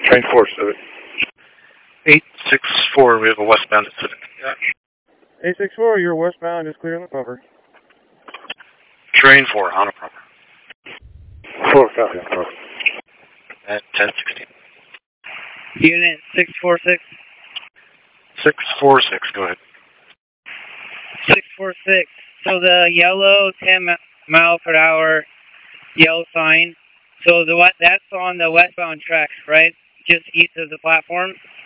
Train 4, Civic. 864, we have a westbound at Civic. Yeah. 864, you're westbound, is clear on the cover. Train 4, on a proper. 4, copy, on proper. At 1016. Unit 646. 646, go ahead. 646. So the yellow 10 mile per hour yellow sign. So that's on the westbound tracks, right? Just east of the platform.